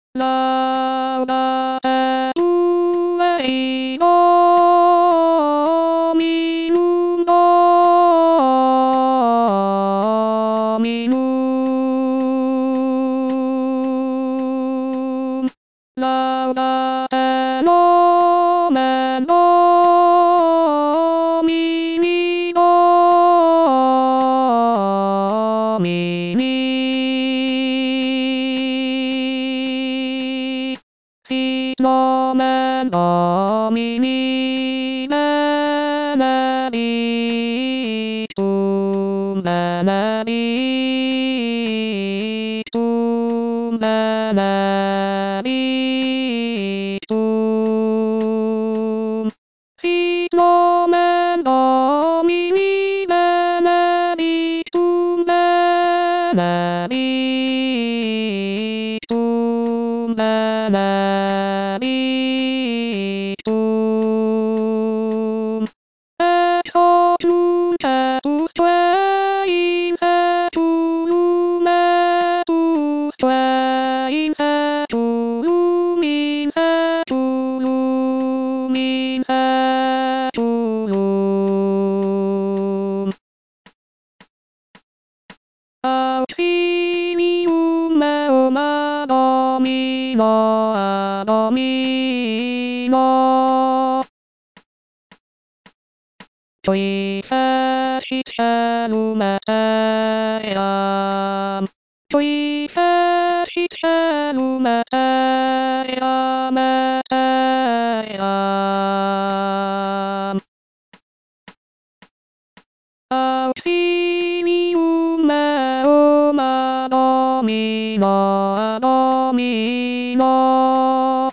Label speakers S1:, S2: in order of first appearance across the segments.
S1: ララエウェイのみるのみるララエのめのみみのみみしのめのみみめめりとめめりとめめりとしのめのみみめめりとめめりとめめりとそつけうすとえいんせとうめうすとえいんせとうみんせとうみんせとうあうしみうめうまどみのあどみのちょいせしせるめやちょいせしせるめやめやあうしみうめうまどみのあどみの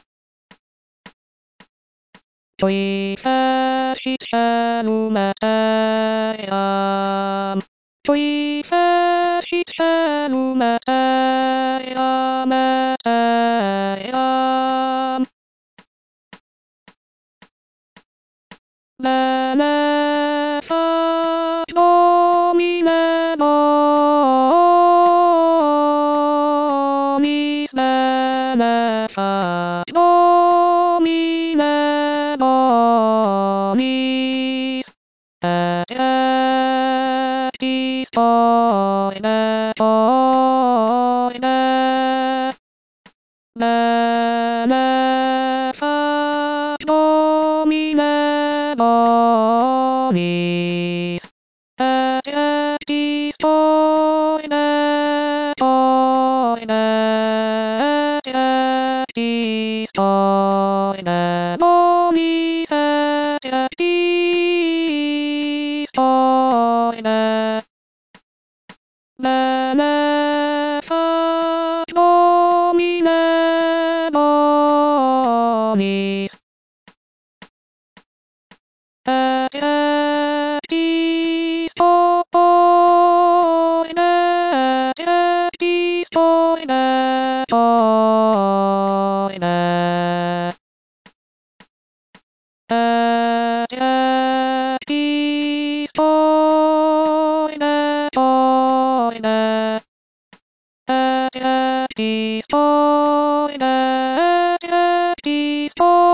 S1: ちょいせしせるめやちょいせしせるめやめやねねさのみねのみねねさのみねのみティストイレトイレねねさのみねのみティストイレトイレティストイレのみティストイレねねさのみねのみテキストイレテキストイレトイレテキストイレトイレテキストイレテキスト